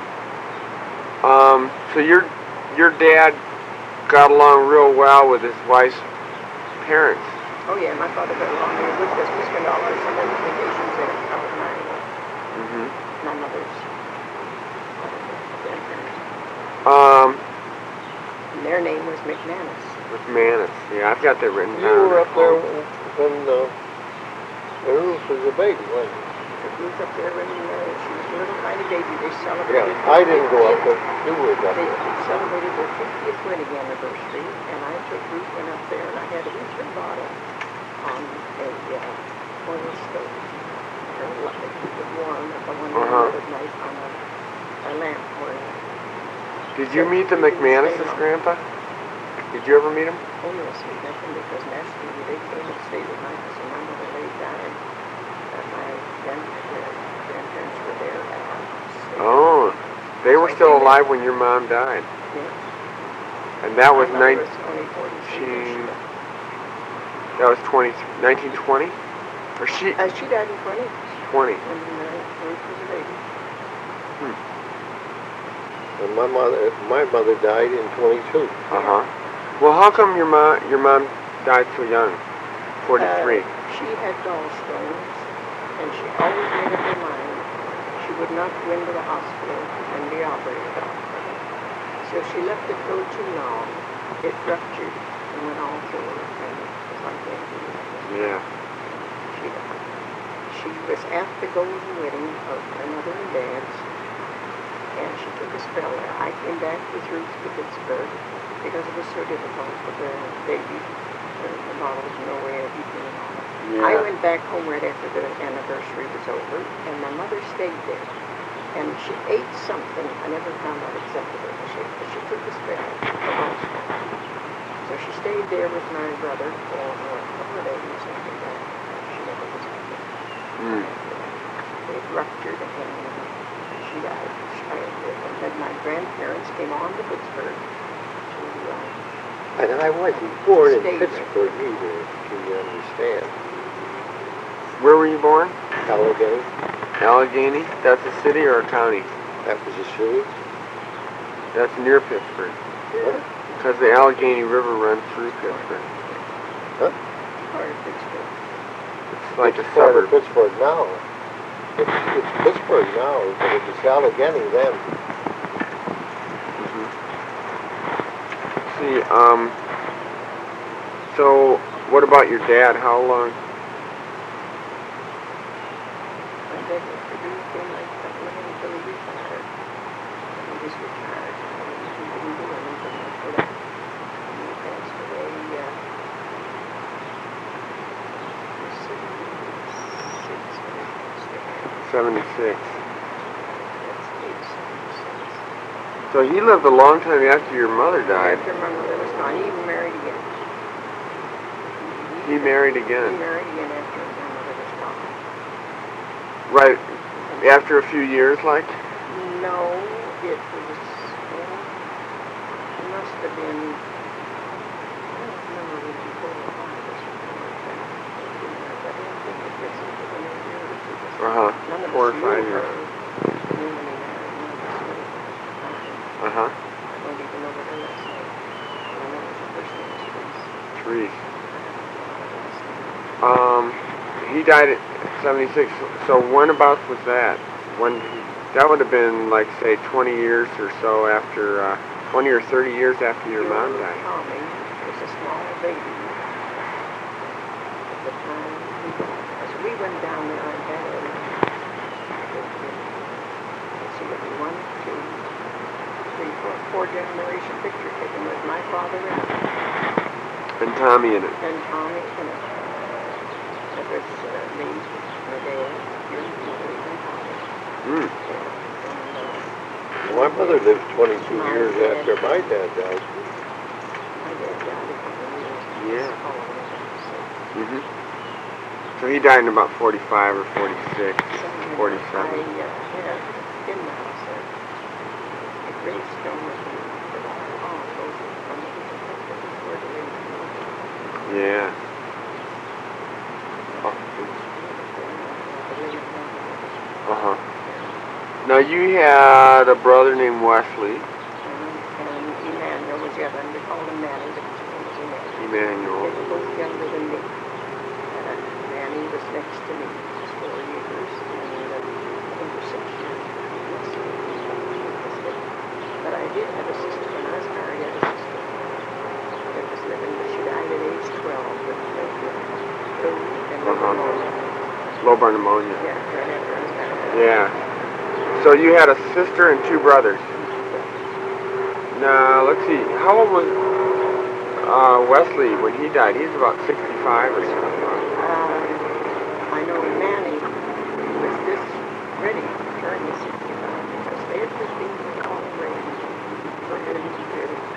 S1: So your dad got along real well with his wife's parents.
S2: Oh yeah, my father got along very good because we spent all our summer vacations there out in Iowa. My mother's grandparents. And their name was McManus.
S1: McManus. Yeah, I've got that written down.
S3: You were up there when Ruth was a baby, wasn't you?
S2: Ruth up there when she was a little tiny baby. They celebrated.
S3: Yeah, I didn't go up there. You were up
S2: They
S3: there.
S2: celebrated their 50th wedding anniversary, and I took Ruth went up there, and I had a Easter bottle on a oil stove. To keep it warm at the one at night on a lamp burning.
S1: Did you meet the McManuses, Grandpa? Did you ever meet him?
S2: Oh yes, we met them because naturally they came and stayed with my house, and my mother laid down, and my grandparents were there at our house.
S1: Oh, they were still alive when your mom died.
S2: Yes.
S1: And that was
S2: My mother was only 43.
S1: That was 1920? Or she
S2: died in 20.
S1: 20.
S2: When Ruth was a baby.
S3: And my mother died in 22.
S1: Well, how come your mom died so young? 43.
S2: She had gallstones, and she always made up her mind she would not go into the hospital and be operated on. So she left it go too long. It ruptured and went all through her, and it was like that.
S1: Yeah.
S2: She was at the golden wedding of my mother and dad's, and she took a spell there. I came back with Ruth to Pittsburgh because it was so difficult with the baby. The bottles, no way of eating and all that.
S1: Yeah.
S2: I went back home right after the anniversary was over, and my mother stayed there. And she ate something. I never found out exactly what she ate, but she took the spell. So she stayed there with my brother for a couple of days and came back. She never was happy. It ruptured and she died. And then my grandparents came on to Pittsburgh to
S3: And I wasn't born in
S2: Stayed
S3: Pittsburgh either, if you understand.
S1: Where were you born?
S3: Allegheny,
S1: Allegheny? That's a city or a county?
S3: that was a city.
S1: That's near Pittsburgh.
S3: Huh?
S1: Because the Allegheny River runs through Pittsburgh.
S2: part of Pittsburgh.
S1: It's like a
S3: It's part of
S1: suburb.
S3: Pittsburgh now. It's Pittsburgh now, but it was Allegheny then.
S1: See, so what about your dad? How long?
S2: My dad was produced in like that until he retired. He just retired. He didn't do anything after that. He passed away, he was 76 when he passed away.
S1: 76.
S2: That's age 76.
S1: So he lived a long time after your mother died.
S2: After my mother was gone, he even married again.
S1: He married
S2: He
S1: again.
S2: married again after my mother was gone.
S1: Right after a few years, like?
S2: No, it was, it must have been, I don't remember when before or something like that. I don't think it was within a year or two. None of
S1: 4 or
S2: us
S1: 5
S2: knew
S1: years.
S2: her. Knew when he married. None of us knew her. I don't even know what her last name. I know her first name was Teresa.
S1: Therese. He died at 76. So when about was that? When that would have been like say 20 years or so after 20 or 30 years after your mom died.
S2: Tommy was a small baby at the time he died. As we went down there and had a, let's see, one, two, three, four generation picture taken with my father
S1: And Tommy in it.
S2: and Tommy in it. It was me, my dad, your mother, and Tommy.
S1: Mm.
S3: My mother lived 22 years after my dad died.
S2: My dad died a couple of years.
S1: Yeah.
S2: So,
S1: Mm-hmm. So he died in about 45 or 46, 47.
S2: I had in the house there a gravestone with all those from the where the lady
S1: Yeah. Uh-huh. Now you had a brother named Wesley.
S2: And Emmanuel was the other, and we called him Manny, but his name was Emmanuel.
S1: Emmanuel.
S2: They were both younger than me. Manny was next to me, just 4 years, and over 6 years. But I did have a sister when I was married. I had a sister that was living, but she died at age 12 with flu and pneumonia.
S1: Lobar pneumonia.
S2: Yeah, right after I was married.
S1: Yeah. So you had a sister and 2 brothers. Now, let's see. How old was Wesley when he died? He's about 65 or something.
S2: I know Manny was just ready to turn 65 because they had just been all ready for him to